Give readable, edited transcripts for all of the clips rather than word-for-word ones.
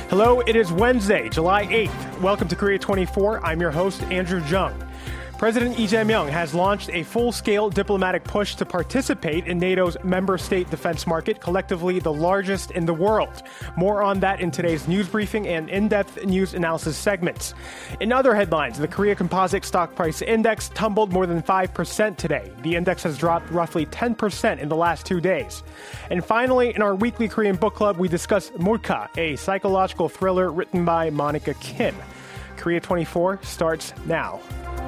Hello, it is Wednesday, July 8th. Welcome to Korea 24. I'm your host, Andrew Jung. President Lee Jae-myung has launched a full-scale diplomatic push to participate in NATO's member state defense market, collectively the largest in the world. More on that in today's news briefing and in-depth news analysis segments. In other headlines, the Korea Composite Stock Price Index tumbled more than 5% today. The index has dropped roughly 10% in the last 2 days. And finally, in our weekly Korean book club, we discuss Morka, a psychological thriller written by Monica Kim. Korea 24 starts now.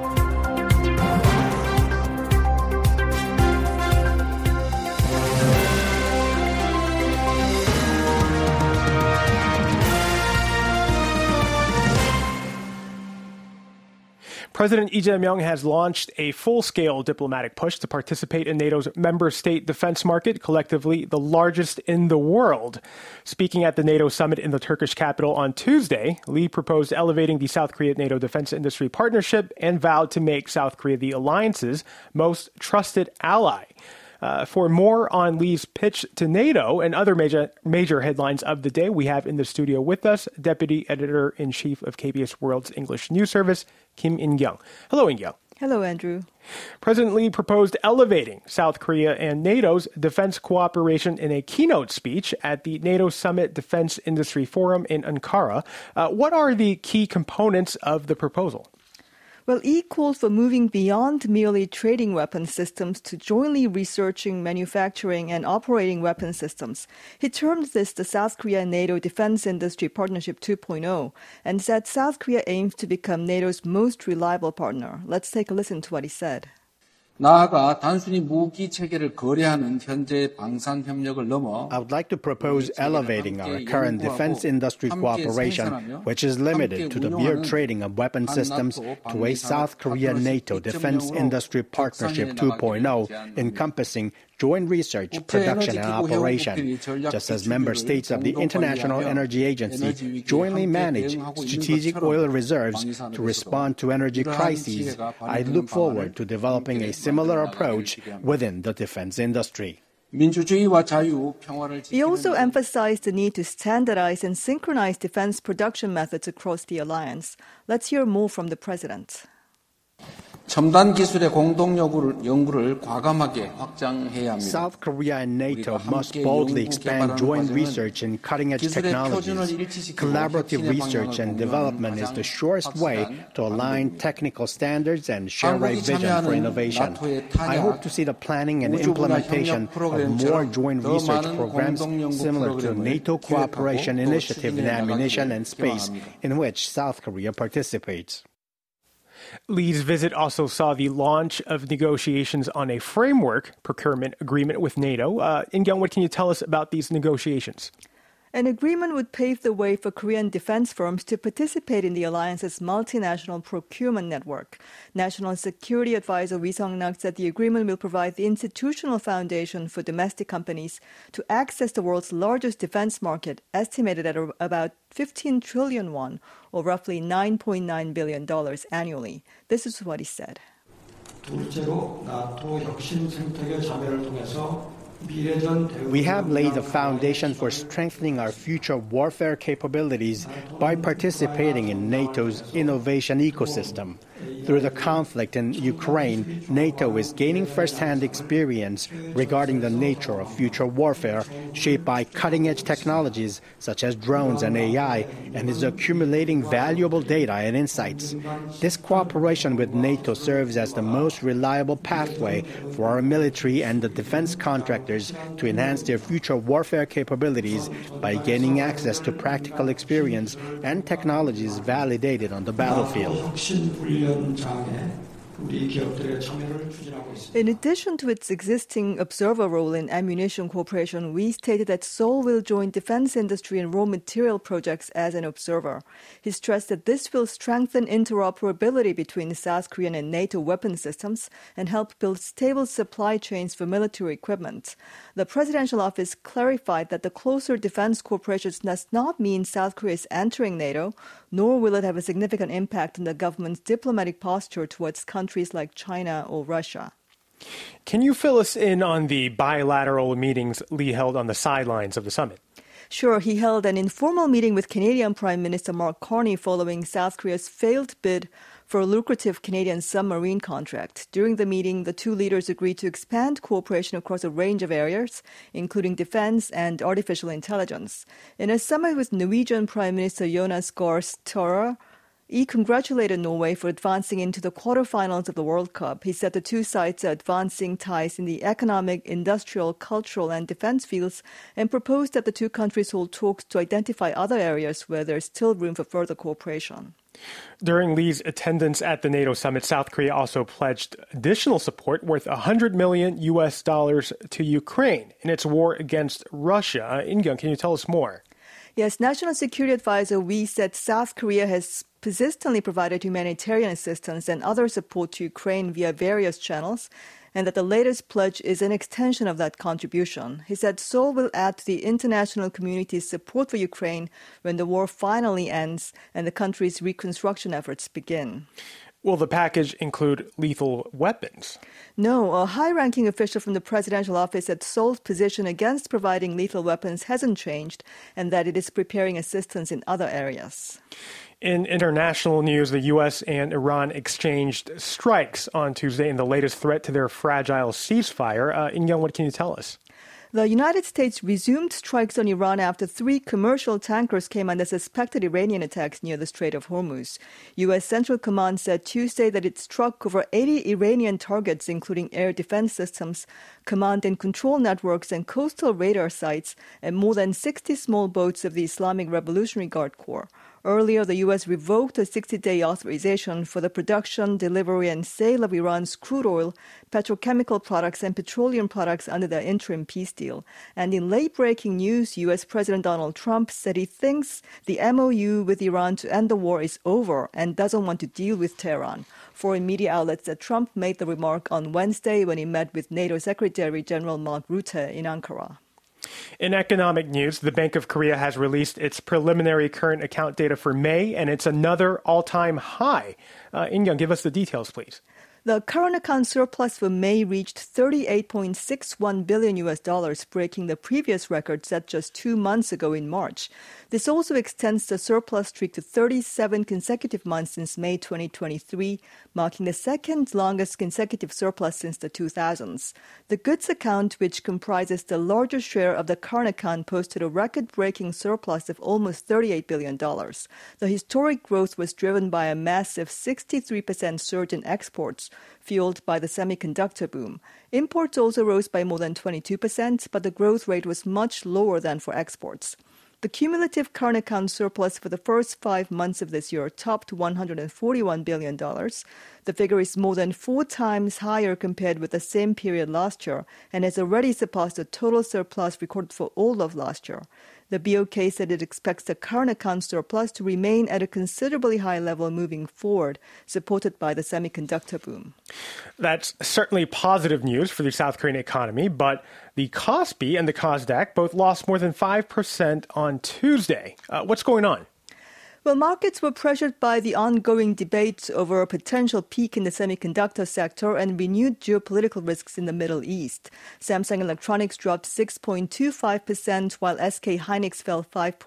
President Lee Jae-myung has launched a full-scale diplomatic push to participate in NATO's member state defense market, collectively the largest in the world. Speaking at the NATO summit in the Turkish capital on Tuesday, Lee proposed elevating the South Korea-NATO defense industry partnership and vowed to make South Korea the alliance's most trusted ally. For more on Lee's pitch to NATO and other major headlines of the day, we have in the studio with us Deputy Editor-in-Chief of KBS World's English News Service, Kim In-kyung. Hello, In-kyung. Hello, Andrew. President Lee proposed elevating South Korea and NATO's defense cooperation in a keynote speech at the NATO Summit Defense Industry Forum in Ankara. What are the key components of the proposal? Well, Lee called for moving beyond merely trading weapon systems to jointly researching, manufacturing, and operating weapon systems. He termed this the South Korea-NATO Defense Industry Partnership 2.0 and said South Korea aims to become NATO's most reliable partner. Let's take a listen to what he said. 나아가 단순히 무기 체계를 거래하는 현재 방산 협력을 넘어 I would like to propose elevating our current defense industry cooperation, which is limited to the mere trading of weapon systems, to a South Korea-NATO Defense Industry Partnership 2.0, encompassing joint research, production, and operation. Just as member states of the International Energy Agency jointly manage strategic oil reserves to respond to energy crises, I look forward to developing a similar approach within the defense industry. He also emphasized the need to standardize and synchronize defense production methods across the alliance. Let's hear more from the president. 첨단 기술의 공동 연구를 과감하게 확장해야 합니다. South Korea and NATO must boldly expand joint research in cutting-edge technologies. Collaborative research and development is the surest way to align technical standards and share a vision for innovation. I hope to see the planning and implementation of more joint research programs similar to NATO Cooperation Initiative in Ammunition and Space, in which South Korea participates. Lee's visit also saw the launch of negotiations on a framework procurement agreement with NATO. In-kyung, what can you tell us about these negotiations? An agreement would pave the way for Korean defense firms to participate in the alliance's multinational procurement network. National Security Advisor Ri Sung-nak said the agreement will provide the institutional foundation for domestic companies to access the world's largest defense market, estimated at about 15 trillion won, or roughly $9.9 billion annually. This is what he said. 둘째로 나토 혁신 생태계 자매를 통해서 We have laid the foundation for strengthening our future warfare capabilities by participating in NATO's innovation ecosystem. Through the conflict in Ukraine, NATO is gaining first-hand experience regarding the nature of future warfare shaped by cutting-edge technologies such as drones and AI, and is accumulating valuable data and insights. This cooperation with NATO serves as the most reliable pathway for our military and the defense contractors to enhance their future warfare capabilities by gaining access to practical experience and technologies validated on the battlefield. In addition to its existing observer role in ammunition cooperation, we stated that Seoul will join defense industry and raw material projects as an observer. He stressed that this will strengthen interoperability between South Korean and NATO weapon systems and help build stable supply chains for military equipment. The presidential office clarified that the closer defense cooperation does not mean South Korea is entering NATO, nor will it have a significant impact on the government's diplomatic posture towards countries like China or Russia. Can you fill us in on the bilateral meetings Lee held on the sidelines of the summit? Sure, he held an informal meeting with Canadian Prime Minister Mark Carney following South Korea's failed bid for a lucrative Canadian submarine contract. During the meeting, the two leaders agreed to expand cooperation across a range of areas, including defense and artificial intelligence. In a summit with Norwegian Prime Minister Jonas Gahr Støre, he congratulated Norway for advancing into the quarterfinals of the World Cup. He said the two sides are advancing ties in the economic, industrial, cultural, and defense fields and proposed that the two countries hold talks to identify other areas where there is still room for further cooperation. During Lee's attendance at the NATO summit, South Korea also pledged additional support worth $100 million to Ukraine in its war against Russia. In-kyung, can you tell us more? Yes, National Security Advisor Wee said South Korea has persistently provided humanitarian assistance and other support to Ukraine via various channels, and that the latest pledge is an extension of that contribution. He said Seoul will add to the international community's support for Ukraine when the war finally ends and the country's reconstruction efforts begin. Will the package include lethal weapons? No, a high-ranking official from the presidential office said Seoul's position against providing lethal weapons hasn't changed and that it is preparing assistance in other areas. In international news, the U.S. and Iran exchanged strikes on Tuesday in the latest threat to their fragile ceasefire. In-kyung, what can you tell us? The United States resumed strikes on Iran after 3 commercial tankers came under suspected Iranian attacks near the Strait of Hormuz. U.S. Central Command said Tuesday that it struck over 80 Iranian targets, including air defense systems, command and control networks, and coastal radar sites, and more than 60 small boats of the Islamic Revolutionary Guard Corps. Earlier, the U.S. revoked a 60-day authorization for the production, delivery, and sale of Iran's crude oil, petrochemical products, and petroleum products under the interim peace deal. And in late-breaking news, U.S. President Donald Trump said he thinks the MOU with Iran to end the war is over and doesn't want to deal with Tehran. Foreign media outlets said Trump made the remark on Wednesday when he met with NATO Secretary General Mark Rutte in Ankara. In economic news, the Bank of Korea has released its preliminary current account data for May, and it's another all-time high. In-kyung, give us the details, please. The current account surplus for May reached $38.61 billion, breaking the previous record set just 2 months ago in March. This also extends the surplus streak to 37 consecutive months since May 2023, marking the second longest consecutive surplus since the 2000s. The goods account, which comprises the largest share of the current account, posted a record-breaking surplus of almost $38 billion. The historic growth was driven by a massive 63% surge in exports, fueled by the semiconductor boom. Imports also rose by more than 22%, but the growth rate was much lower than for exports. The cumulative current account surplus for the first 5 months of this year topped $141 billion. The figure is more than 4 times higher compared with the same period last year and has already surpassed the total surplus recorded for all of last year. The BOK said it expects the current account surplus to remain at a considerably high level moving forward, supported by the semiconductor boom. That's certainly positive news for the South Korean economy, but the Kospi and the Kosdaq both lost more than 5% on Tuesday. What's going on? Well, markets were pressured by the ongoing debates over a potential peak in the semiconductor sector and renewed geopolitical risks in the Middle East. Samsung Electronics dropped 6.25%, while SK Hynix fell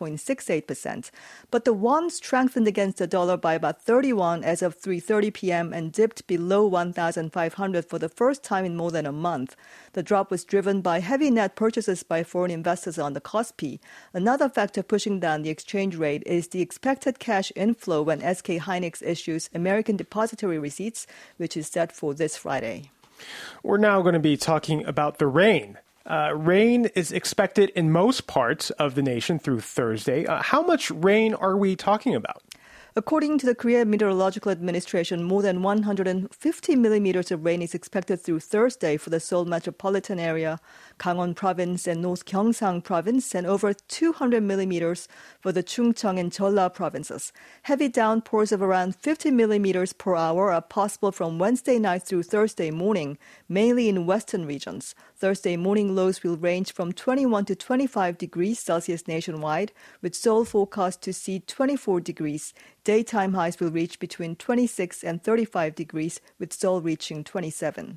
5.68%. But the won strengthened against the dollar by about 31 as of 3:30 p.m. and dipped below 1,500 for the first time in more than a month. The drop was driven by heavy net purchases by foreign investors on the Kospi. Another factor pushing down the exchange rate is the expected cash inflow when SK Hynix issues American depository receipts, which is set for this Friday. We're now going to be talking about the rain. Rain is expected in most parts of the nation through Thursday. How much rain are we talking about? According to the Korea Meteorological Administration, more than 150 millimeters of rain is expected through Thursday for the Seoul metropolitan area, Gangwon province, and North Gyeongsang province, and over 200 millimeters for the Chungcheong and Jeolla provinces. Heavy downpours of around 50 millimeters per hour are possible from Wednesday night through Thursday morning, mainly in western regions. Thursday morning lows will range from 21 to 25 degrees Celsius nationwide, with Seoul forecast to see 24 degrees. Daytime highs will reach between 26 and 35 degrees, with Seoul reaching 27.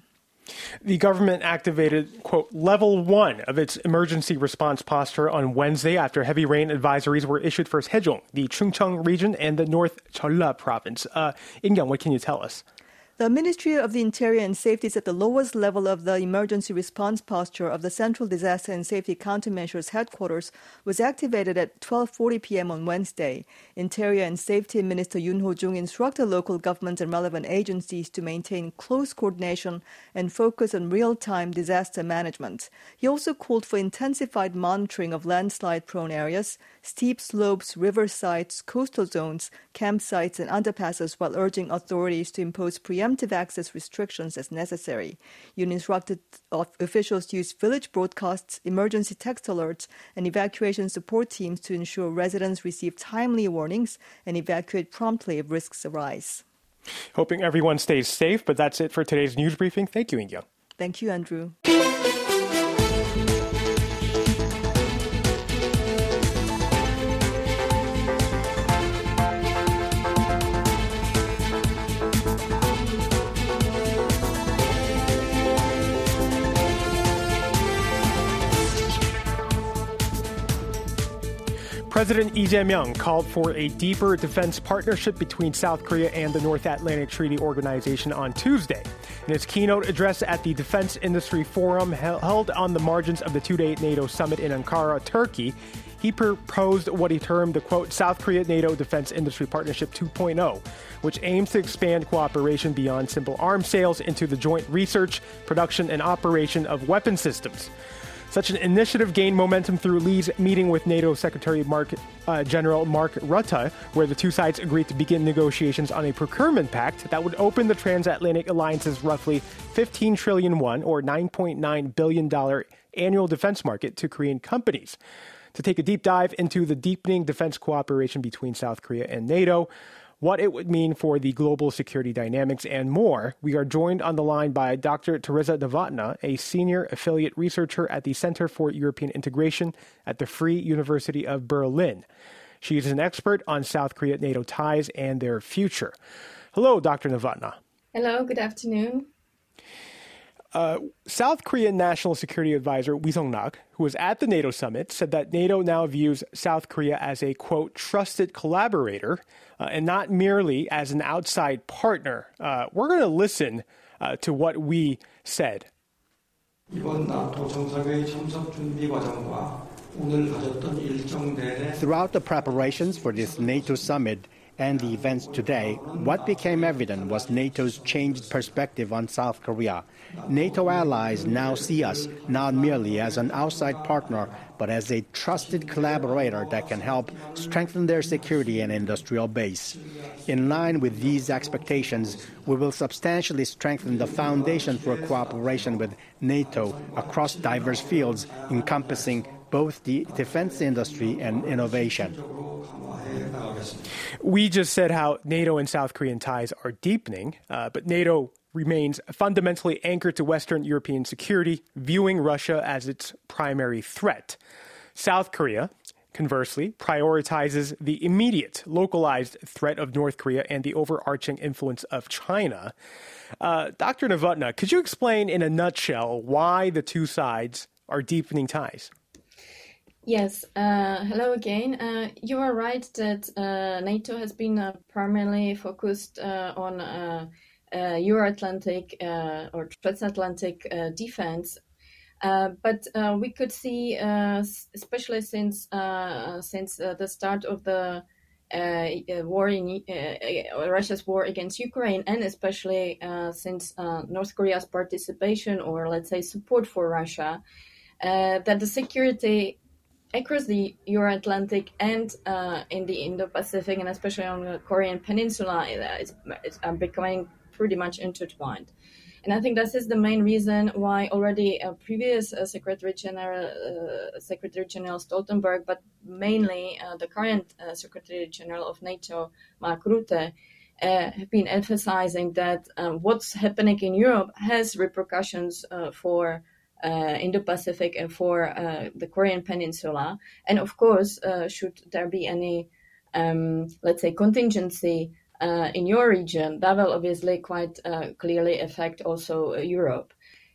The government activated, quote, level 1 of its emergency response posture on Wednesday after heavy rain advisories were issued for Sejong, the Chungcheong region, and the North Jeolla province. In-kyung, what can you tell us? The Ministry of the Interior and Safety said the lowest level of the emergency response posture of the Central Disaster and Safety Countermeasures Headquarters was activated at 12:40 p.m. on Wednesday. Interior and Safety Minister Yoon Ho-jung instructed local governments and relevant agencies to maintain close coordination and focus on real-time disaster management. He also called for intensified monitoring of landslide-prone areas, steep slopes, riversides, coastal zones, campsites, and underpasses while urging authorities to impose preemptive access restrictions as necessary. Yoon instructed officials to use village broadcasts, emergency text alerts, and evacuation support teams to ensure residents receive timely warnings and evacuate promptly if risks arise. Hoping everyone stays safe, but that's it for today's news briefing. Thank you, In-kyung. Thank you, Andrew. President Lee Jae-myung called for a deeper defense partnership between South Korea and the North Atlantic Treaty Organization on Tuesday. In his keynote address at the Defense Industry Forum held on the margins of the two-day NATO summit in Ankara, Turkey, he proposed what he termed the, quote, South Korea-NATO Defense Industry Partnership 2.0, which aims to expand cooperation beyond simple arms sales into the joint research, production, and operation of weapon systems. Such an initiative gained momentum through Lee's meeting with NATO Secretary General Mark Rutte, where the two sides agreed to begin negotiations on a procurement pact that would open the transatlantic alliance's roughly 15 trillion won, or $9.9 billion annual defense market to Korean companies. To take a deep dive into the deepening defense cooperation between South Korea and NATO, what it would mean for the global security dynamics, and more, we are joined on the line by Dr. Teresa Novotná, a senior affiliate researcher at the Center for European Integration at the Free University of Berlin. She is an expert on South Korea-NATO ties and their future. Hello, Dr. Novotná. Hello, good afternoon. South Korean National Security Advisor Lee Seong-nak, who was at the NATO summit, said that NATO now views South Korea as a, quote, trusted collaborator and not merely as an outside partner. We're going to listen to what we said. 이번 나토 정상회의 참석 준비 과정과 오늘 가졌던 일정 내내 Throughout the preparations for this NATO summit and the events today, what became evident was NATO's changed perspective on South Korea. NATO allies now see us not merely as an outside partner, but as a trusted collaborator that can help strengthen their security and industrial base. In line with these expectations, we will substantially strengthen the foundation for cooperation with NATO across diverse fields, encompassing both the defense industry and innovation. We just said how NATO and South Korean ties are deepening, but NATO remains fundamentally anchored to Western European security, viewing Russia as its primary threat. South Korea, conversely, prioritizes the immediate, localized threat of North Korea and the overarching influence of China. Dr. Novotná, could you explain in a nutshell why the two sides are deepening ties? Yes, hello again. You are right that NATO has been primarily focused on Euro-Atlantic or transatlantic defense, but we could see, especially since the start of the war in Russia's war against Ukraine, and especially since North Korea's participation, or let's say support for Russia, that the security across the Euro-Atlantic and in the Indo-Pacific, and especially on the Korean Peninsula, is becoming pretty much intertwined. And I think this is the main reason why already previous Secretary General Stoltenberg, but mainly the current Secretary General of NATO, Mark Rutte, have been emphasizing that what's happening in Europe has repercussions for Indo-Pacific and for the Korean Peninsula. And of course, should there be any, let's say, contingency in your region, that will obviously quite clearly affect also Europe.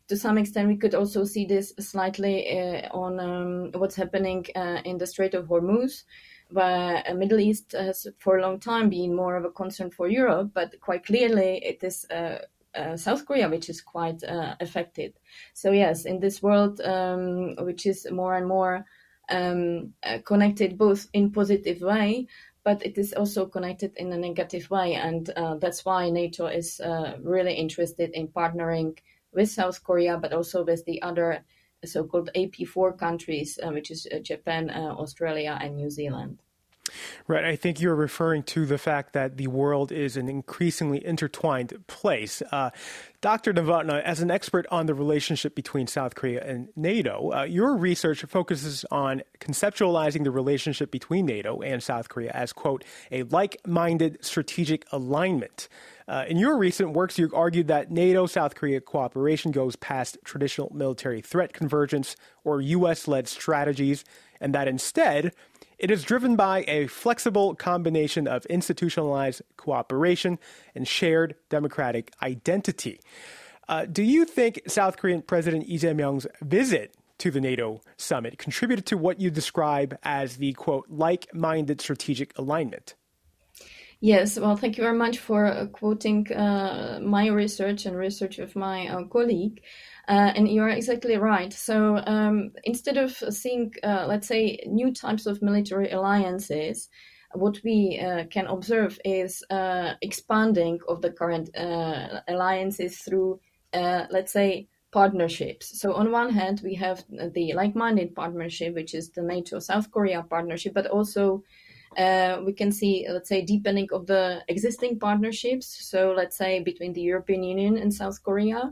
to some extent, we could also see this slightly on what's happening in the Strait of Hormuz, where Middle East has for a long time been more of a concern for Europe, but quite clearly it is South Korea which is quite affected. So yes, in this world, which is more and more connected both in positive way, but it is also connected in a negative way. And that's why NATO is really interested in partnering with South Korea, but also with the other so-called AP4 countries, which is Japan, Australia, and New Zealand. Right. I think you're referring to the fact that the world is an increasingly intertwined place. Dr. Novotny, as an expert on the relationship between South Korea and NATO, your research focuses on conceptualizing the relationship between NATO and South Korea as, quote, a like-minded strategic alignment. In your recent works, you argued that NATO-South Korea cooperation goes past traditional military threat convergence or U.S.-led strategies, and that instead it is driven by a flexible combination of institutionalized cooperation and shared democratic identity. Do you think South Korean President Lee Jae-myung's visit to the NATO summit contributed to what you describe as the, quote, like-minded strategic alignment? Yes, well, thank you very much for quoting my research and research of my colleague. And you're exactly right. So instead of seeing, let's say, new types of military alliances, what we can observe is expanding of the current alliances through, let's say, partnerships. So on one hand, we have the like-minded partnership, which is the NATO-South Korea partnership, but also we can see, let's say, deepening of the existing partnerships. So let's say between the European Union and South Korea.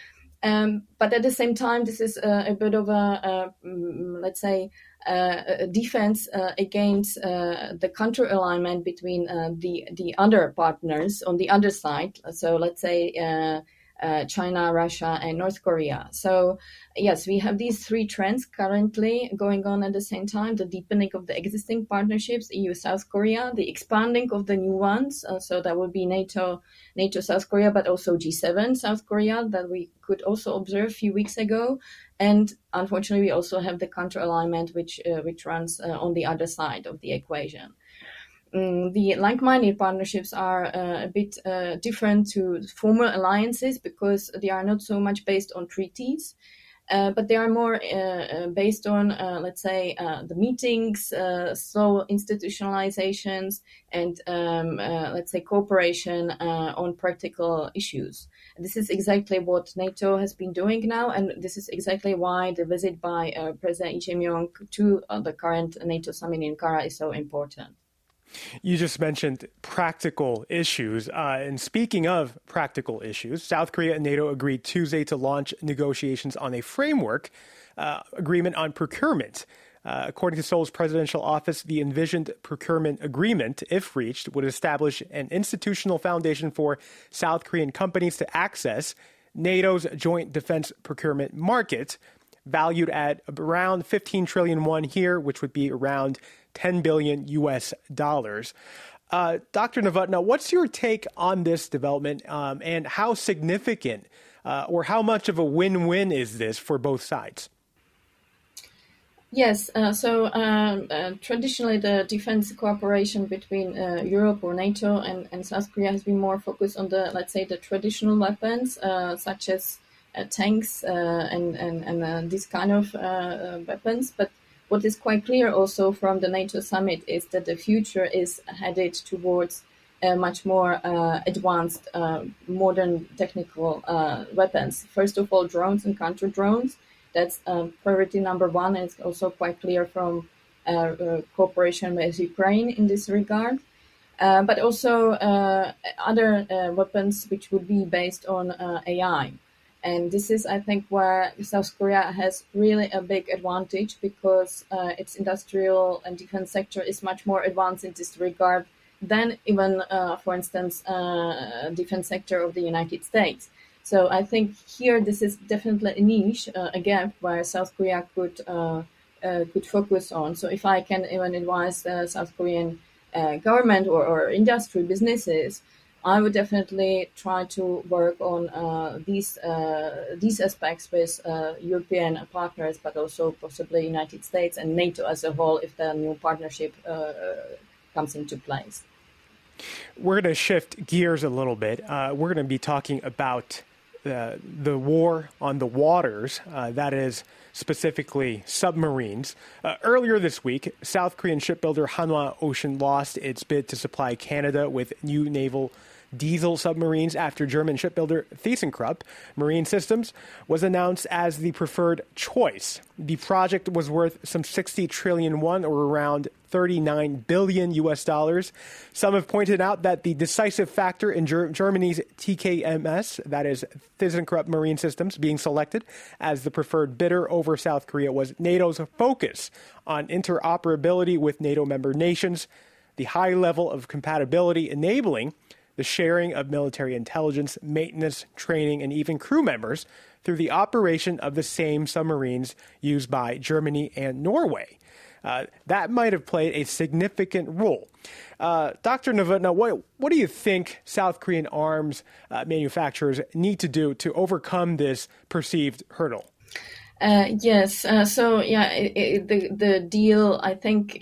But at the same time, this is a bit of a let's say, a defense against the counter-alignment between the other partners on the other side. So let's say China, Russia, and North Korea. So yes, we have these three trends currently going on at the same time: the deepening of the existing partnerships, EU-South Korea, the expanding of the new ones. So that would be NATO, South Korea, but also G7 South Korea that we could also observe a few weeks ago. And unfortunately, we also have the counter-alignment, which runs on the other side of the equation. The like-minded partnerships are a bit different to formal alliances because they are not so much based on treaties, but they are more based on, let's say, the meetings, slow institutionalizations, and, let's say, cooperation on practical issues. This is exactly what NATO has been doing now, and this is exactly why the visit by President Lee Jae-myung to the current NATO summit in Ankara is so important. You just mentioned practical issues. And speaking of practical issues, South Korea and NATO agreed Tuesday to launch negotiations on a framework agreement on procurement. According to Seoul's presidential office, the envisioned procurement agreement, if reached, would establish an institutional foundation for South Korean companies to access NATO's joint defense procurement market, valued at around 15 trillion won here, which would be around $10 billion US. Dr. Novotny, what's your take on this development and how significant or how much of a win-win is this for both sides? Yes, so traditionally the defense cooperation between Europe or NATO and South Korea has been more focused on the, let's say, the traditional weapons, such as tanks and this kind of weapons. But what is quite clear also from the NATO summit is that the future is headed towards much more advanced, modern technical weapons. First of all, drones and counter-drones. That's priority number one, and it's also quite clear from cooperation with Ukraine in this regard. But also other weapons which would be based on AI. And this is, I think, where South Korea has really a big advantage because its industrial and defense sector is much more advanced in this regard than even, for instance, defense sector of the United States. So I think here this is definitely a niche, a gap where South Korea could focus on. So if I can even advise the South Korean government or industry businesses, I would definitely try to work on these aspects with European partners, but also possibly United States and NATO as a whole if the new partnership comes into place. We're going to shift gears a little bit. We're going to be talking about the war on the waters, that is specifically submarines. Earlier this week, South Korean shipbuilder Hanwha Ocean lost its bid to supply Canada with new naval diesel submarines after German shipbuilder ThyssenKrupp Marine Systems was announced as the preferred choice. The project was worth some 60 trillion won, or around 39 billion US dollars. Some have pointed out that the decisive factor in Germany's TKMS, that is ThyssenKrupp Marine Systems, being selected as the preferred bidder over South Korea was NATO's focus on interoperability with NATO member nations, the high level of compatibility enabling the sharing of military intelligence, maintenance, training, and even crew members through the operation of the same submarines used by Germany and Norway. That might have played a significant role. Dr. Novotná, what do you think South Korean arms manufacturers need to do to overcome this perceived hurdle? Yes. The deal, I think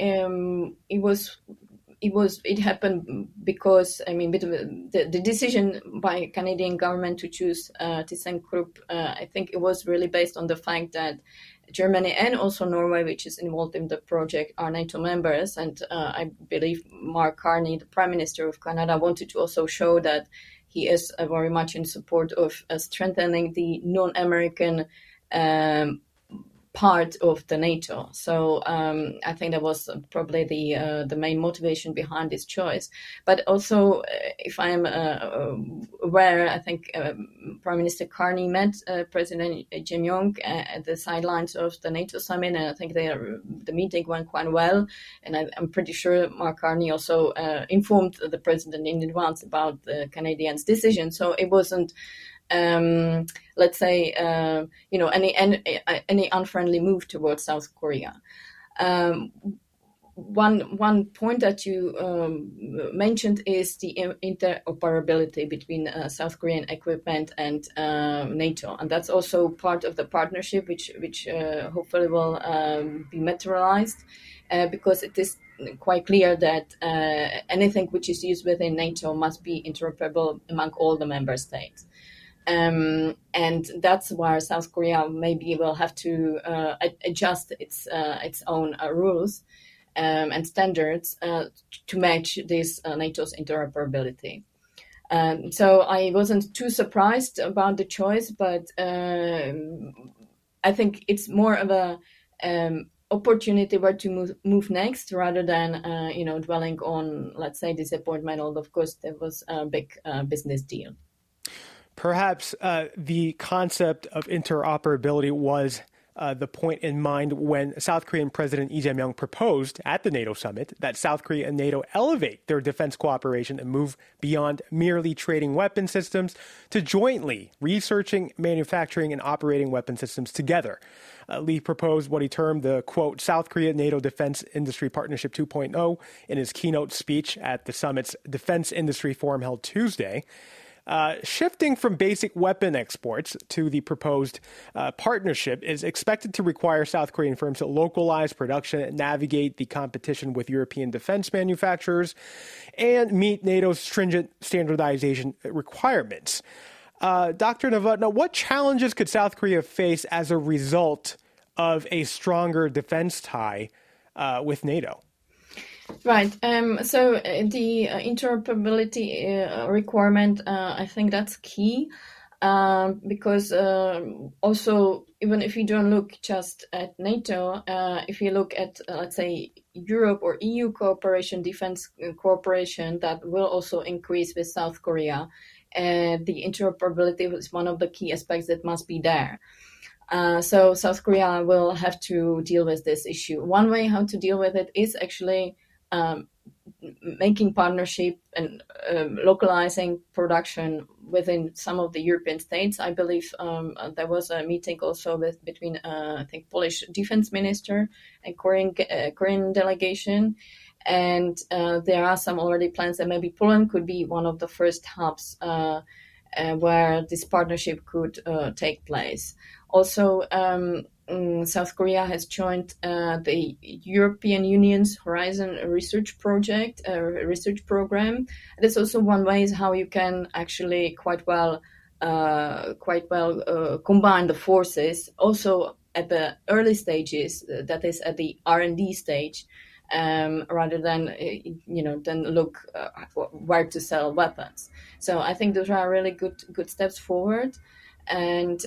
it happened because, the decision by Canadian government to choose ThyssenKrupp, I think it was really based on the fact that Germany and also Norway, which is involved in the project, are NATO members. And I believe Mark Carney, the Prime Minister of Canada, wanted to also show that he is very much in support of strengthening the non-American part of the NATO. So I think that was probably the main motivation behind this choice. But also, if I'm aware, I think Prime Minister Carney met President Jae-myung at the sidelines of the NATO summit, and I think the meeting went quite well. And I'm pretty sure Mark Carney also informed the president in advance about the Canadians' decision. So it wasn't let's say, any unfriendly move towards South Korea. One point that you mentioned is the interoperability between South Korean equipment and NATO, and that's also part of the partnership, which hopefully will be materialized, because it is quite clear that anything which is used within NATO must be interoperable among all the member states. And that's where South Korea maybe will have to adjust its own rules and standards to match this NATO's interoperability. So I wasn't too surprised about the choice, but I think it's more of a opportunity where to move next rather than dwelling on, let's say, disappointment. Although of course there was a big business deal. Perhaps the concept of interoperability was the point in mind when South Korean President Lee Jae-myung proposed at the NATO summit that South Korea and NATO elevate their defense cooperation and move beyond merely trading weapon systems to jointly researching, manufacturing, and operating weapon systems together. Lee proposed what he termed the, quote, South Korea-NATO Defense Industry Partnership 2.0 in his keynote speech at the summit's Defense Industry Forum held Tuesday. Shifting from basic weapon exports to the proposed partnership is expected to require South Korean firms to localize production and navigate the competition with European defense manufacturers and meet NATO's stringent standardization requirements. Dr. Novotná, what challenges could South Korea face as a result of a stronger defense tie with NATO? Right. So the interoperability requirement, I think that's key, because also, even if you don't look just at NATO, if you look at, let's say, Europe or EU cooperation, defense cooperation, that will also increase with South Korea. The interoperability is one of the key aspects that must be there. So South Korea will have to deal with this issue. One way how to deal with it is actually making partnership and localizing production within some of the European states. I believe there was a meeting also between I think Polish defense minister and Korean delegation, And there are some already plans that maybe Poland could be one of the first hubs where this partnership could take place. Also, South Korea has joined the European Union's Horizon Research Project, research program. That's also one way is how you can actually quite well combine the forces. Also at the early stages, that is at the R&D stage, rather than then look where to sell weapons. So I think those are really good steps forward. And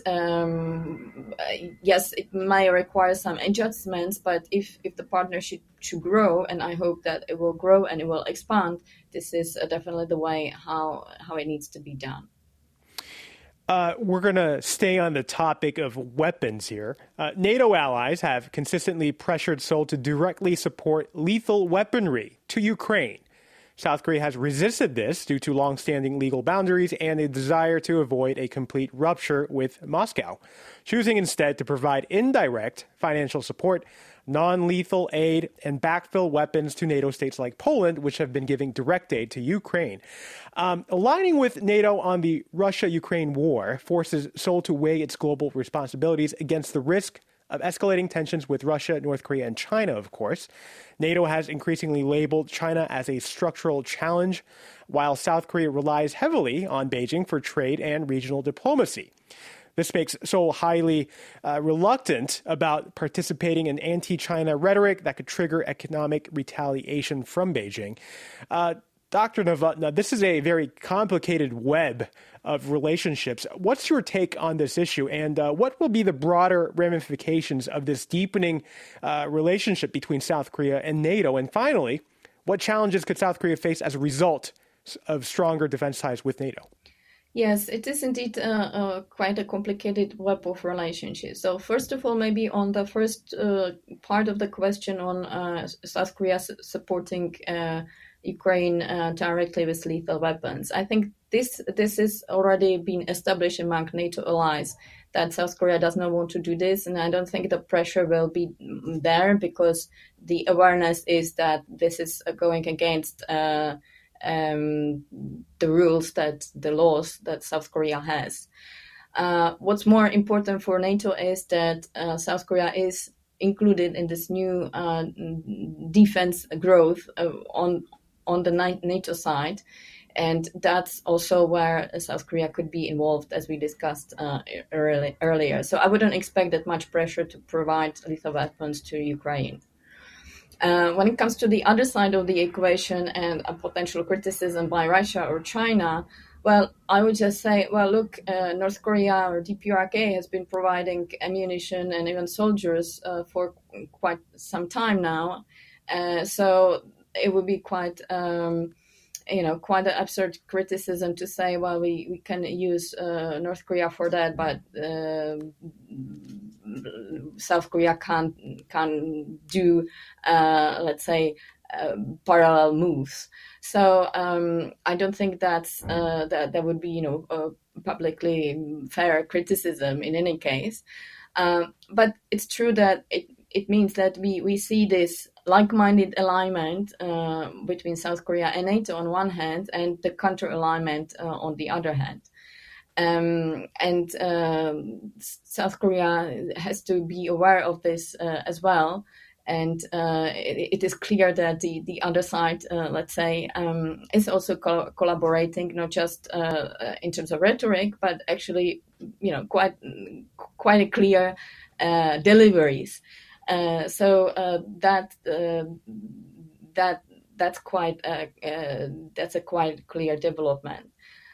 yes, it may require some adjustments, but if the partnership should grow, and I hope that it will grow and it will expand, this is definitely the way how it needs to be done. We're going to stay on the topic of weapons here. NATO allies have consistently pressured Seoul to directly support lethal weaponry to Ukraine. South Korea has resisted this due to long-standing legal boundaries and a desire to avoid a complete rupture with Moscow, choosing instead to provide indirect financial support, non-lethal aid, and backfill weapons to NATO states like Poland, which have been giving direct aid to Ukraine. Aligning with NATO on the Russia-Ukraine war forces Seoul to weigh its global responsibilities against the risk of escalating tensions with Russia, North Korea, and China, of course. NATO has increasingly labeled China as a structural challenge, while South Korea relies heavily on Beijing for trade and regional diplomacy. This makes Seoul highly reluctant about participating in anti-China rhetoric that could trigger economic retaliation from Beijing. Dr. Novotná, this is a very complicated web of relationships. What's your take on this issue, and what will be the broader ramifications of this deepening relationship between South Korea and NATO? And finally, what challenges could South Korea face as a result of stronger defense ties with NATO? Yes, it is indeed quite a complicated web of relationships. So first of all, maybe on the first part of the question on South Korea supporting Ukraine directly with lethal weapons. I think this is already been established among NATO allies that South Korea does not want to do this, and I don't think the pressure will be there because the awareness is that this is going against the laws that South Korea has. What's more important for NATO is that South Korea is included in this new defense growth on the NATO side, and that's also where South Korea could be involved, as we discussed earlier. So I wouldn't expect that much pressure to provide lethal weapons to Ukraine. When it comes to the other side of the equation and a potential criticism by Russia or China, well, I would just say, well, look, North Korea or DPRK has been providing ammunition and even soldiers for quite some time now. So it would be quite an absurd criticism to say, well, we can use North Korea for that, but South Korea can't do, let's say, parallel moves. So I don't think that would be, publicly fair criticism in any case. But it's true that it means that we see this like-minded alignment between South Korea and NATO on one hand, and the counter-alignment on the other hand. South Korea has to be aware of this as well. And it is clear that the other side, let's say, is also collaborating, not just in terms of rhetoric, but actually, quite a clear deliveries. So that's quite that's a quite clear development.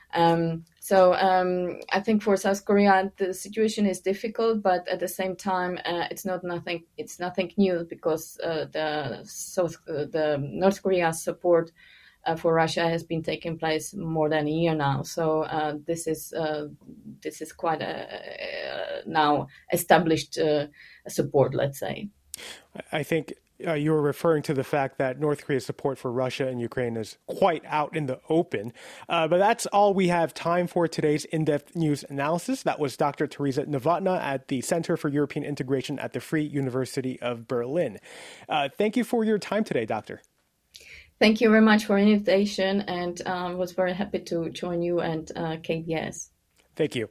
I think for South Korea the situation is difficult, but at the same time it's nothing new because the North Korea's support for Russia has been taking place more than a year now. So this is quite a now established support, let's say. I think you were referring to the fact that North Korea's support for Russia and Ukraine is quite out in the open. But that's all we have time for today's in-depth news analysis. That was Dr. Teresa Novotná at the Center for European Integration at the Free University of Berlin. Thank you for your time today, Doctor. Thank you very much for the invitation, and was very happy to join you and KBS. Thank you.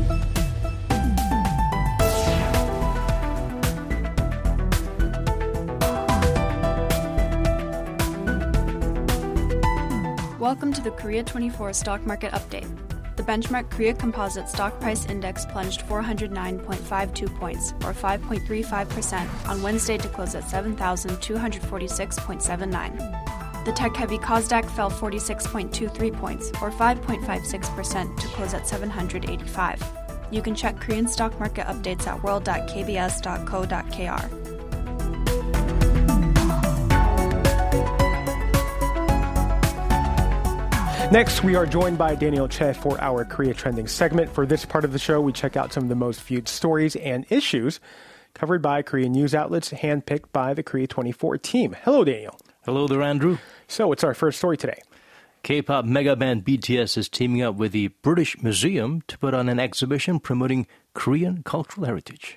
Welcome to the Korea 24 Stock Market Update. The benchmark Korea Composite Stock Price Index plunged 409.52 points, or 5.35%, on Wednesday to close at 7,246.79. The tech-heavy KOSDAQ fell 46.23 points, or 5.56%, to close at 785. You can check Korean stock market updates at world.kbs.co.kr. Next, we are joined by Daniel Che for our Korea Trending segment. For this part of the show, we check out some of the most viewed stories and issues covered by Korean news outlets, handpicked by the Korea 24 team. Hello, Daniel. Hello there, Andrew. So, what's our first story today? K-pop mega band BTS is teaming up with the British Museum to put on an exhibition promoting Korean cultural heritage.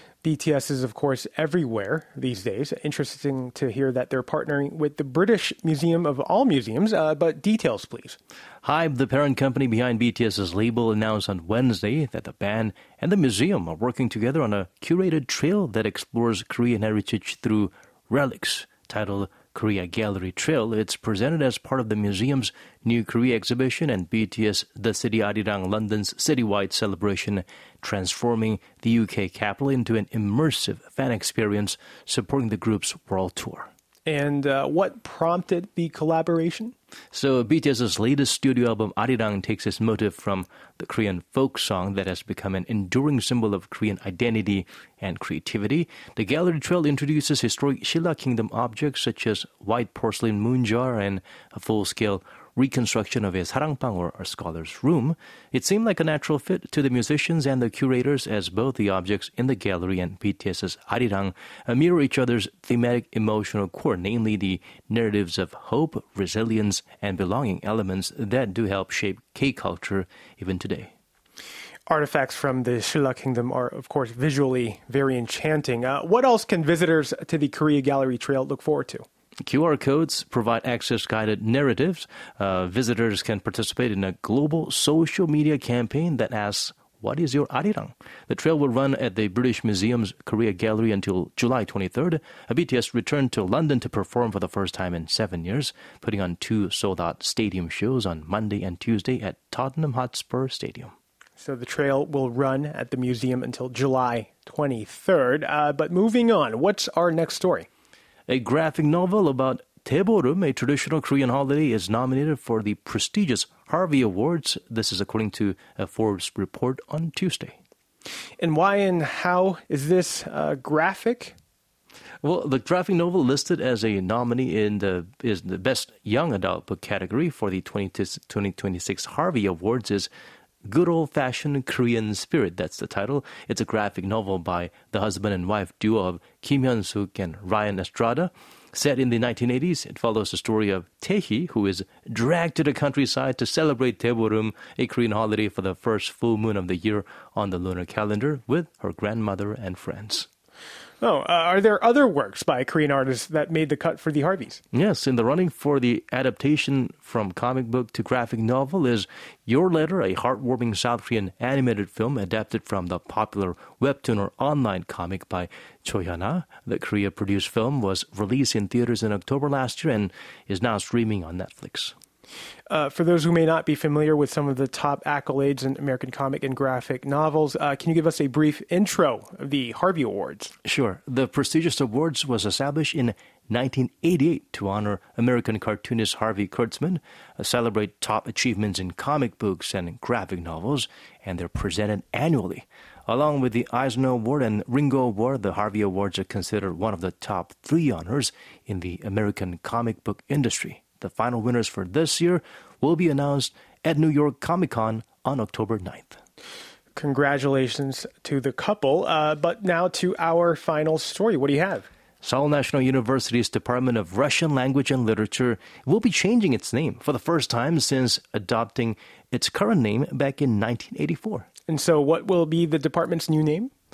BTS is, of course, everywhere these days. Interesting to hear that they're partnering with the British Museum of all museums, but details, please. HYBE, the parent company behind BTS's label, announced on Wednesday that the band and the museum are working together on a curated trail that explores Korean heritage through relics, titled Korea Gallery Trail. It's presented as part of the museum's New Korea exhibition and BTS The City Arirang London's citywide celebration, transforming the UK capital into an immersive fan experience supporting the group's world tour. And what prompted the collaboration? So BTS's latest studio album, Arirang, takes its motive from the Korean folk song that has become an enduring symbol of Korean identity and creativity. The Gallery Trail introduces historic Silla Kingdom objects such as white porcelain moon jar and a full-scale reconstruction of a sarangbang, or a scholar's room. It seemed like a natural fit to the musicians and the curators, as both the objects in the gallery and BTS's Arirang mirror each other's thematic emotional core, namely the narratives of hope, resilience, and belonging, elements that do help shape K-culture even today. Artifacts from the Silla Kingdom are, of course, visually very enchanting. What else can visitors to the Korea Gallery Trail look forward to? QR codes provide access-guided narratives. Visitors can participate in a global social media campaign that asks, "What is your Arirang?" The trail will run at the British Museum's Korea Gallery until July 23rd. BTS returned to London to perform for the first time in 7 years, putting on 2 sold-out stadium shows on Monday and Tuesday at Tottenham Hotspur Stadium. So the trail will run at the museum until July 23rd. But moving on, what's our next story? A graphic novel about Daeboreum, a traditional Korean holiday, is nominated for the prestigious Harvey Awards. This is according to a Forbes report on Tuesday. And why and how is this graphic? Well, the graphic novel listed as a nominee is the Best Young Adult Book category for the 2026 Harvey Awards is Good Old-Fashioned Korean Spirit. That's the title. It's a graphic novel by the husband and wife duo of Kim Hyun-suk and Ryan Estrada. Set in the 1980s, it follows the story of Tae-hee, who is dragged to the countryside to celebrate Daeboreum, a Korean holiday for the first full moon of the year on the lunar calendar, with her grandmother and friends. Are there other works by Korean artists that made the cut for the Harveys? Yes, in the running for the adaptation from comic book to graphic novel is Your Letter, a heartwarming South Korean animated film adapted from the popular webtoon or online comic by Cho Hyuna. The Korea-produced film was released in theaters in October last year and is now streaming on Netflix. For those who may not be familiar with some of the top accolades in American comic and graphic novels, can you give us a brief intro of the Harvey Awards? Sure. The prestigious awards was established in 1988 to honor American cartoonist Harvey Kurtzman, celebrate top achievements in comic books and graphic novels, and they're presented annually. Along with the Eisner Award and Ringo Award, the Harvey Awards are considered one of the top 3 honors in the American comic book industry. The final winners for this year will be announced at New York Comic Con on October 9th. Congratulations to the couple. But now to our final story. What do you have? Seoul National University's Department of Russian Language and Literature will be changing its name for the first time since adopting its current name back in 1984. And so what will be the department's new name?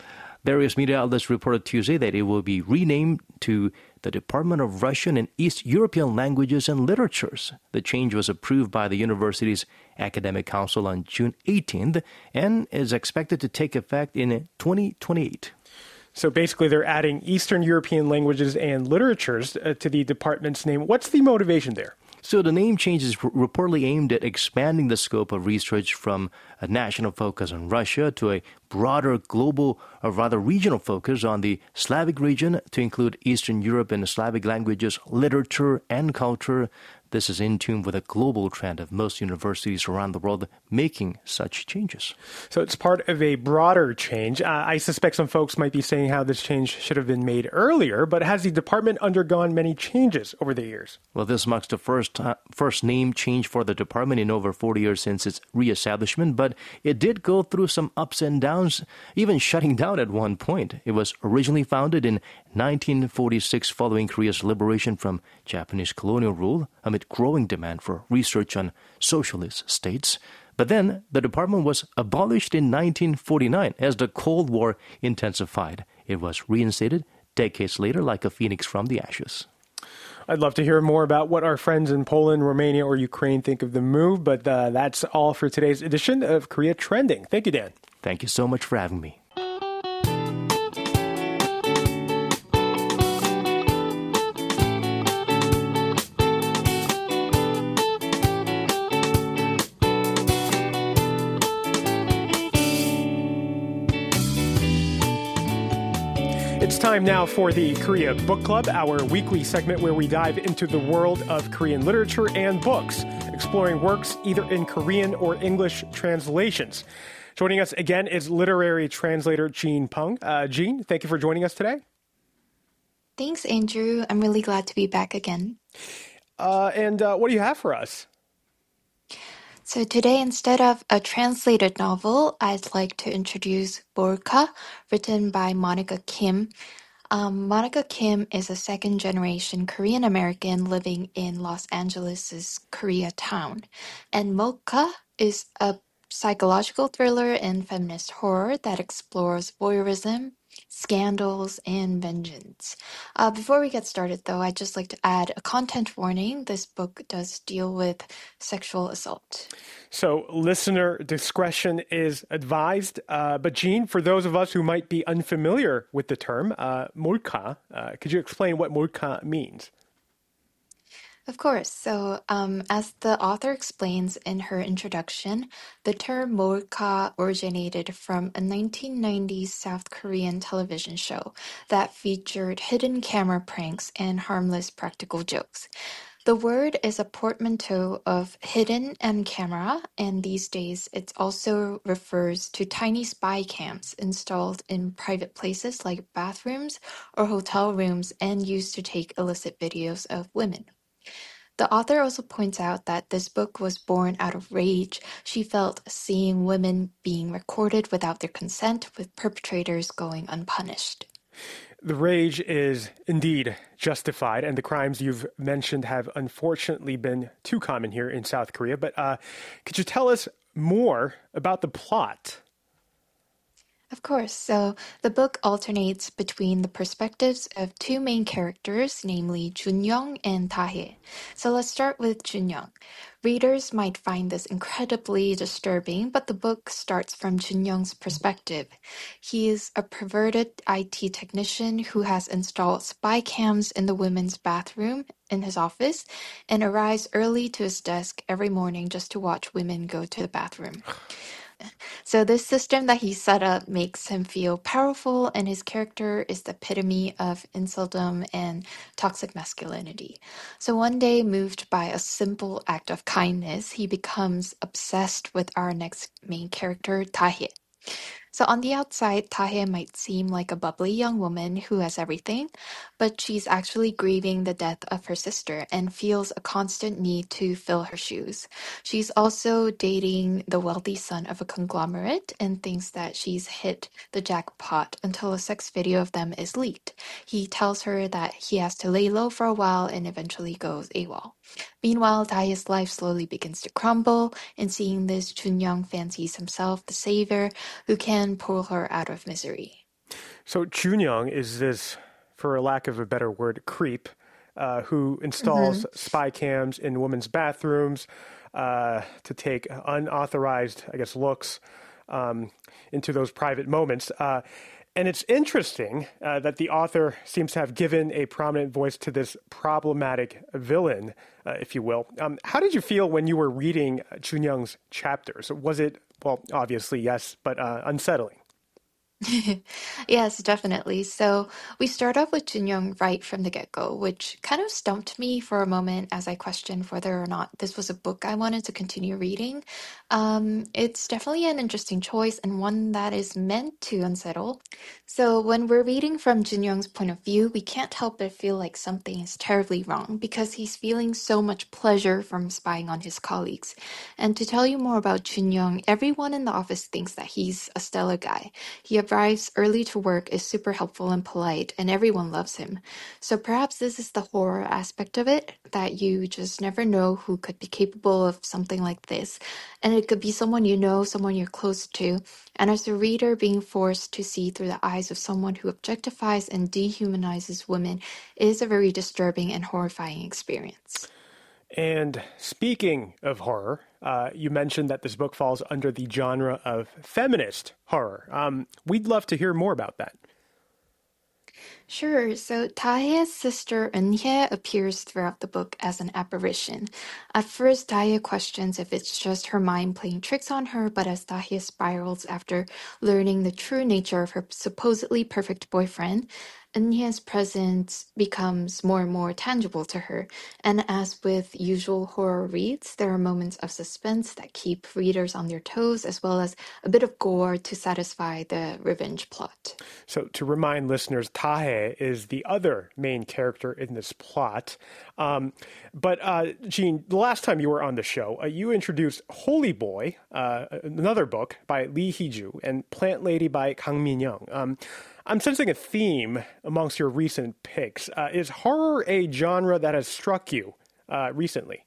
Various media outlets reported Tuesday that it will be renamed to the Department of Russian and East European Languages and Literatures. The change was approved by the university's academic council on June 18th and is expected to take effect in 2028. So basically, they're adding Eastern European languages and literatures to the department's name. What's the motivation there? So the name change is reportedly aimed at expanding the scope of research from a national focus on Russia to a broader global, or rather regional focus on the Slavic region to include Eastern Europe and Slavic languages, literature, and culture. This is in tune with a global trend of most universities around the world making such changes. So it's part of a broader change. I suspect some folks might be saying how this change should have been made earlier, but has the department undergone many changes over the years? Well, this marks the first name change for the department in over 40 years since its reestablishment, but it did go through some ups and downs, even shutting down at one point. It was originally founded in 1946 following Korea's liberation from Japanese colonial rule amid growing demand for research on socialist states. But then the department was abolished in 1949 as the Cold War intensified. It was reinstated decades later like a phoenix from the ashes. I'd love to hear more about what our friends in Poland, Romania, or Ukraine think of the move, but that's all for today's edition of Korea Trending. Thank you, Dan. Thank you so much for having me. It's time now for the Korea Book Club, our weekly segment where we dive into the world of Korean literature and books, exploring works either in Korean or English translations. Joining us again is literary translator Jean Peng. Jean, thank you for joining us today. Thanks, Andrew. I'm really glad to be back again. And what do you have for us? So today, instead of a translated novel, I'd like to introduce Morka, written by Monica Kim. Monica Kim is a second-generation Korean-American living in Los Angeles' Koreatown. And Morka is a psychological thriller and feminist horror that explores voyeurism, scandals, and vengeance. Before we get started, though, I'd just like to add a content warning. This book does deal with sexual assault. So listener discretion is advised. But Jean, for those of us who might be unfamiliar with the term, 몰카, could you explain what 몰카 means? Of course. So, as the author explains in her introduction, the term 몰카 originated from a 1990s South Korean television show that featured hidden camera pranks and harmless practical jokes. The word is a portmanteau of hidden and camera, and these days it also refers to tiny spy cams installed in private places like bathrooms or hotel rooms and used to take illicit videos of women. The author also points out that this book was born out of rage. She felt seeing women being recorded without their consent, with perpetrators going unpunished. The rage is indeed justified, and the crimes you've mentioned have unfortunately been too common here in South Korea. But could you tell us more about the plot? Of course. So the book alternates between the perspectives of two main characters, namely Junyoung and Tae. So let's start with Junyoung. Readers might find this incredibly disturbing, but the book starts from Junyoung's perspective. He is a perverted IT technician who has installed spy cams in the women's bathroom in his office and arrives early to his desk every morning just to watch women go to the bathroom. So this system that he set up makes him feel powerful, and his character is the epitome of inceldom and toxic masculinity. So one day, moved by a simple act of kindness, he becomes obsessed with our next main character, Tae. So on the outside, Tae might seem like a bubbly young woman who has everything, but she's actually grieving the death of her sister and feels a constant need to fill her shoes. She's also dating the wealthy son of a conglomerate and thinks that she's hit the jackpot until a sex video of them is leaked. He tells her that he has to lay low for a while and eventually goes AWOL. Meanwhile, Tae's life slowly begins to crumble, and seeing this, Junyoung fancies himself the savior who can pull her out of misery. So Junyoung is this, for lack of a better word, creep who installs spy cams in women's bathrooms to take unauthorized, I guess, looks into those private moments. And it's interesting that the author seems to have given a prominent voice to this problematic villain, if you will. How did you feel when you were reading Junyoung's chapters? Was it, well, obviously, yes, but unsettling? Yes, definitely. So we start off with Junyoung right from the get-go, which kind of stumped me for a moment as I questioned whether or not this was a book I wanted to continue reading. It's definitely an interesting choice and one that is meant to unsettle. So when we're reading from Junyoung's point of view, we can't help but feel like something is terribly wrong because he's feeling so much pleasure from spying on his colleagues. And to tell you more about Junyoung, everyone in the office thinks that he's a stellar guy. He arrives early to work, is super helpful and polite, and everyone loves him. So perhaps this is the horror aspect of it, that you just never know who could be capable of something like this. And it could be someone you know, someone you're close to. And as a reader, being forced to see through the eyes of someone who objectifies and dehumanizes women is a very disturbing and horrifying experience. And speaking of horror, you mentioned that this book falls under the genre of feminist horror. We'd love to hear more about that. Sure. So Tae's sister Eunhye appears throughout the book as an apparition. At first, Tae questions if it's just her mind playing tricks on her, but as Tae spirals after learning the true nature of her supposedly perfect boyfriend, Eunhye's presence becomes more and more tangible to her. And as with usual horror reads, there are moments of suspense that keep readers on their toes, as well as a bit of gore to satisfy the revenge plot. So to remind listeners, Tae is the other main character in this plot. But Jean, the last time you were on the show, you introduced Holy Boy, another book by Lee Hee-ju, and Plant Lady by Kang Min-young. I'm sensing a theme amongst your recent picks. Is horror a genre that has struck you recently?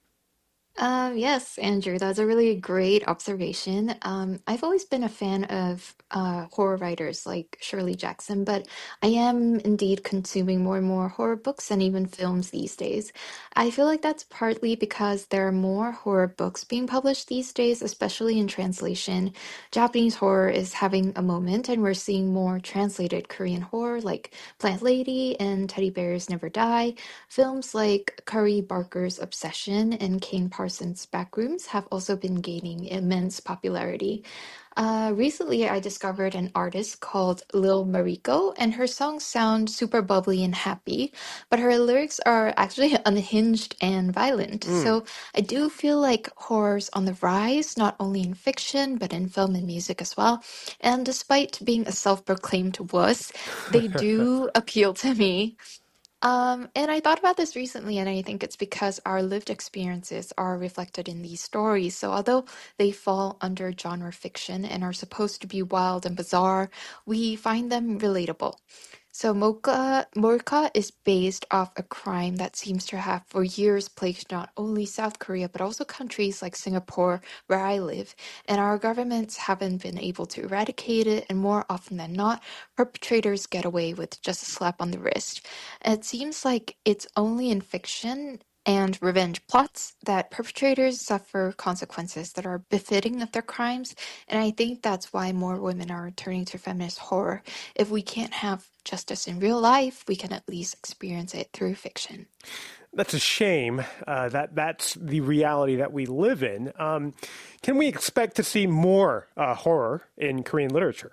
Yes, Andrew, that's a really great observation. I've always been a fan of horror writers like Shirley Jackson, but I am indeed consuming more and more horror books and even films these days. I feel like that's partly because there are more horror books being published these days, especially in translation. Japanese horror is having a moment, and we're seeing more translated Korean horror like Plant Lady and Teddy Bears Never Die. Films like Curry Barker's Obsession and Kane Parsons' Backrooms have also been gaining immense popularity. Recently, I discovered an artist called Lil Mariko, and her songs sound super bubbly and happy, but her lyrics are actually unhinged and violent. So I do feel like horror's on the rise, not only in fiction, but in film and music as well. And despite being a self-proclaimed wuss, they do appeal to me. And I thought about this recently, and I think it's because our lived experiences are reflected in these stories. So although they fall under genre fiction and are supposed to be wild and bizarre, we find them relatable. So Morka is based off a crime that seems to have for years plagued not only South Korea, but also countries like Singapore, where I live. And our governments haven't been able to eradicate it, and more often than not, perpetrators get away with just a slap on the wrist. It seems like it's only in fiction and revenge plots that perpetrators suffer consequences that are befitting of their crimes. And I think that's why more women are turning to feminist horror. If we can't have justice in real life, we can at least experience it through fiction. That's a shame that's the reality that we live in. Can we expect to see more horror in Korean literature?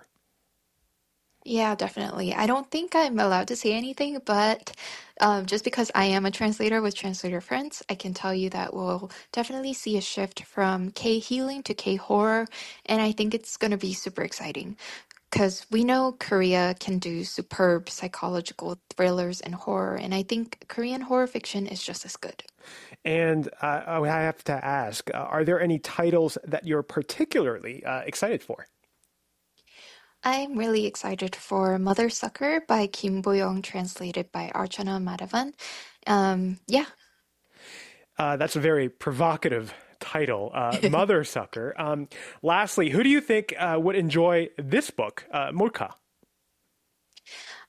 Yeah, definitely. I don't think I'm allowed to say anything, but just because I am a translator with Translator Friends, I can tell you that we'll definitely see a shift from K-healing to K-horror, and I think it's going to be super exciting. Because we know Korea can do superb psychological thrillers and horror, and I think Korean horror fiction is just as good. And I have to ask, are there any titles that you're particularly excited for? I'm really excited for Mother Sucker by Kim Bo-young, translated by Archana Madhavan. Yeah. That's a very provocative title, Mother Sucker. Lastly, who do you think would enjoy this book, Morka?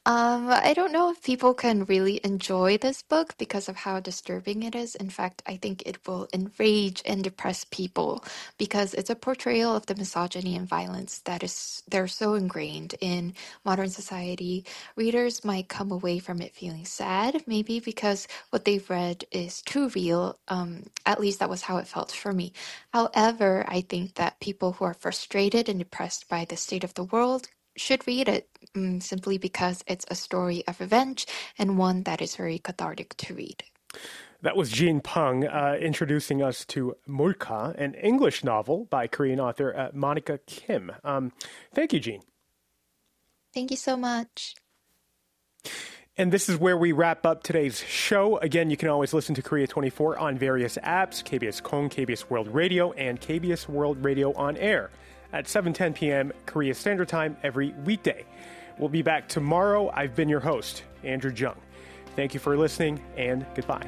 I don't know if people can really enjoy this book because of how disturbing it is. In fact, I think it will enrage and depress people because it's a portrayal of the misogyny and violence they're so ingrained in modern society. Readers might come away from it feeling sad, maybe because what they've read is too real. At least that was how it felt for me. However, I think that people who are frustrated and depressed by the state of the world should read it simply because it's a story of revenge and one that is very cathartic to read. That was Jean Peng introducing us to Molka, an English novel by Korean author Monica Kim. Thank you, Jean. Thank you so much. And this is where we wrap up today's show. Again, you can always listen to Korea 24 on various apps, KBS Kong, KBS World Radio, and KBS World Radio on air at 7:10 p.m. Korea Standard Time every weekday. We'll be back tomorrow. I've been your host, Andrew Jung. Thank you for listening, and goodbye.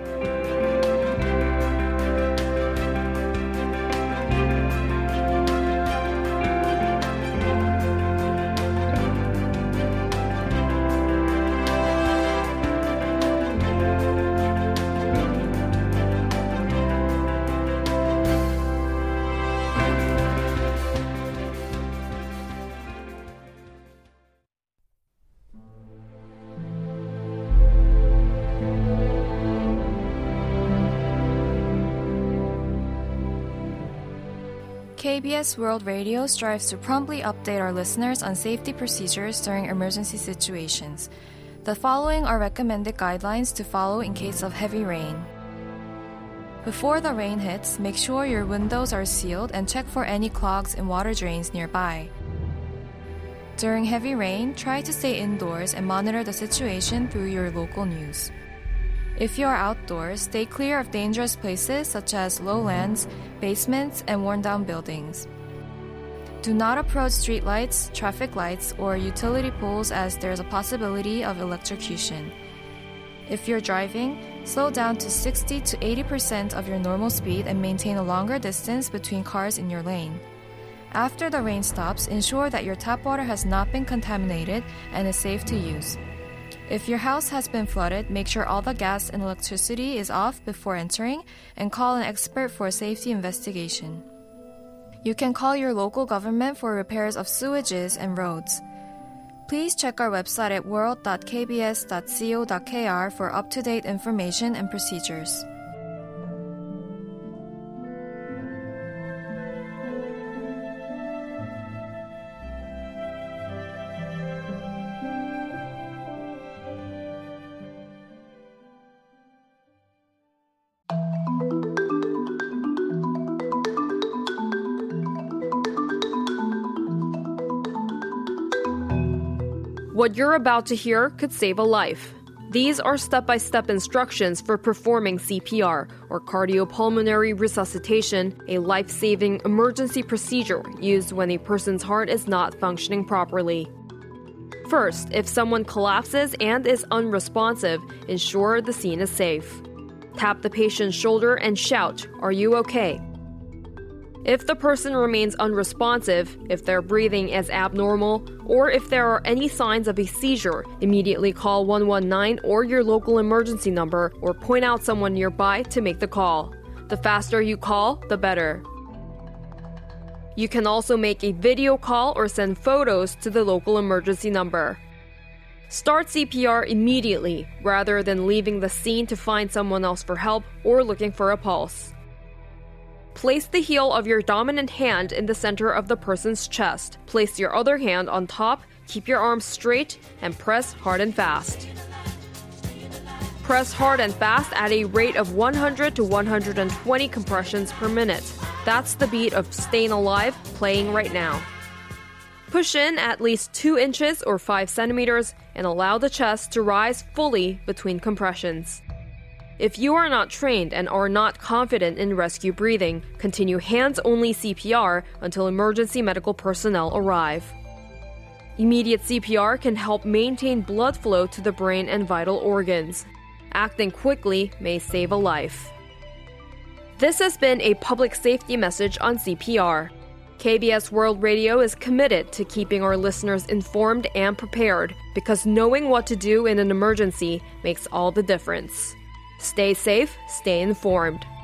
KBS World Radio strives to promptly update our listeners on safety procedures during emergency situations. The following are recommended guidelines to follow in case of heavy rain. Before the rain hits, make sure your windows are sealed and check for any clogs and water drains nearby. During heavy rain, try to stay indoors and monitor the situation through your local news. If you are outdoors, stay clear of dangerous places such as lowlands, basements, and worn-down buildings. Do not approach streetlights, traffic lights, or utility poles as there is a possibility of electrocution. If you're driving, slow down to 60 to 80% of your normal speed and maintain a longer distance between cars in your lane. After the rain stops, ensure that your tap water has not been contaminated and is safe to use. If your house has been flooded, make sure all the gas and electricity is off before entering and call an expert for a safety investigation. You can call your local government for repairs of sewages and roads. Please check our website at world.kbs.co.kr for up-to-date information and procedures. What you're about to hear could save a life. These are step-by-step instructions for performing CPR, or cardiopulmonary resuscitation, a life-saving emergency procedure used when a person's heart is not functioning properly. First, if someone collapses and is unresponsive, ensure the scene is safe. Tap the patient's shoulder and shout, "Are you okay?" If the person remains unresponsive, if their breathing is abnormal, or if there are any signs of a seizure, immediately call 119 or your local emergency number, or point out someone nearby to make the call. The faster you call, the better. You can also make a video call or send photos to the local emergency number. Start CPR immediately, rather than leaving the scene to find someone else for help or looking for a pulse. Place the heel of your dominant hand in the center of the person's chest. Place your other hand on top, keep your arms straight, and press hard and fast. Press hard and fast at a rate of 100 to 120 compressions per minute. That's the beat of Staying Alive playing right now. Push in at least 2 inches or 5 centimeters and allow the chest to rise fully between compressions. If you are not trained and are not confident in rescue breathing, continue hands-only CPR until emergency medical personnel arrive. Immediate CPR can help maintain blood flow to the brain and vital organs. Acting quickly may save a life. This has been a public safety message on CPR. KBS World Radio is committed to keeping our listeners informed and prepared because knowing what to do in an emergency makes all the difference. Stay safe, stay informed.